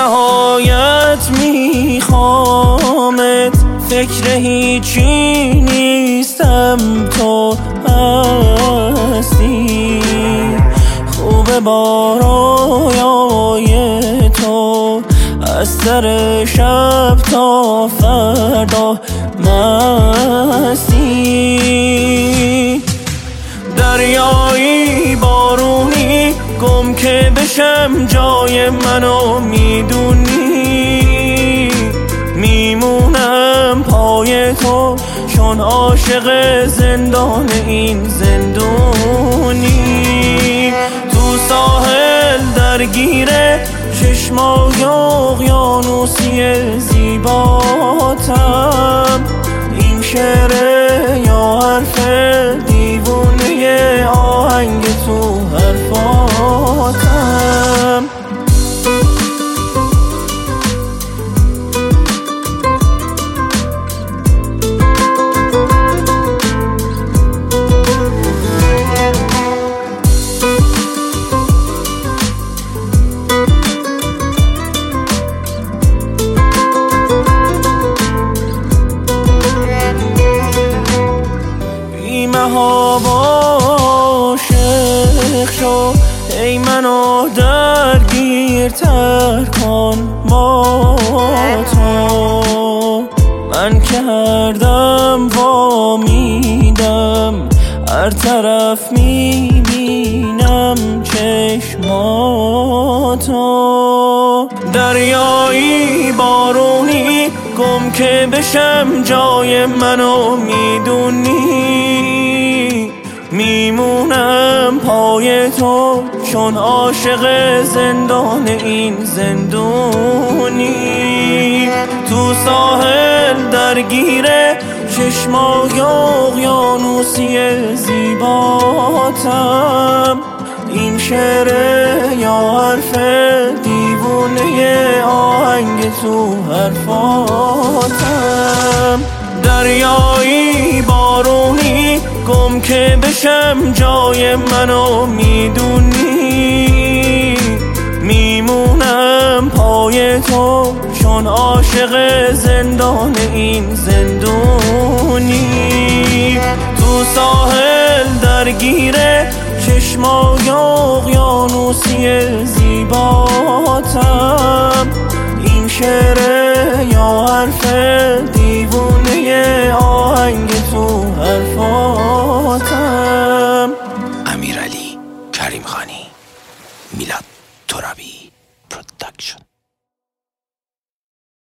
نهایت میخوامت، فکر هیچی نیستم تو هستی. خوبه با رویای تو از سر شب تا فردا مستی. دریایی بارونی گم که بشم جای منو میدونی، میمونم پای تو چون عاشق زندان این زندونی. تو ساحل درگیره چشمای اقیانوسی زیباتم، این شعره یا حرف دیوونه آهنگ تو حرفاتم. عاشق شو ای منو درگیرتر کن با تو، من که هر دم وا میدم هر طرف میبینم چشماتو. دریایی بارونی گم که بشم جای منو میدونی، میمونم پای تو چون عاشق زندان این زندونی. تو ساحل درگیره چشمای اقیانوسی زیباتم، این شعره یا حرف دیوونه آهنگ تو حرفاتم. دریایی بارونی گم که بشم جای منو میدونی، میمونم پای تو چون عاشق زندان این زندونی. تو ساحل درگیره چشمای اقیانوسی زیباتم، این شعره یا حرف دیوونه آهنگ تو حرفاتم. امیرعلی کریمخانی، میلاد ترابی پروداکشن.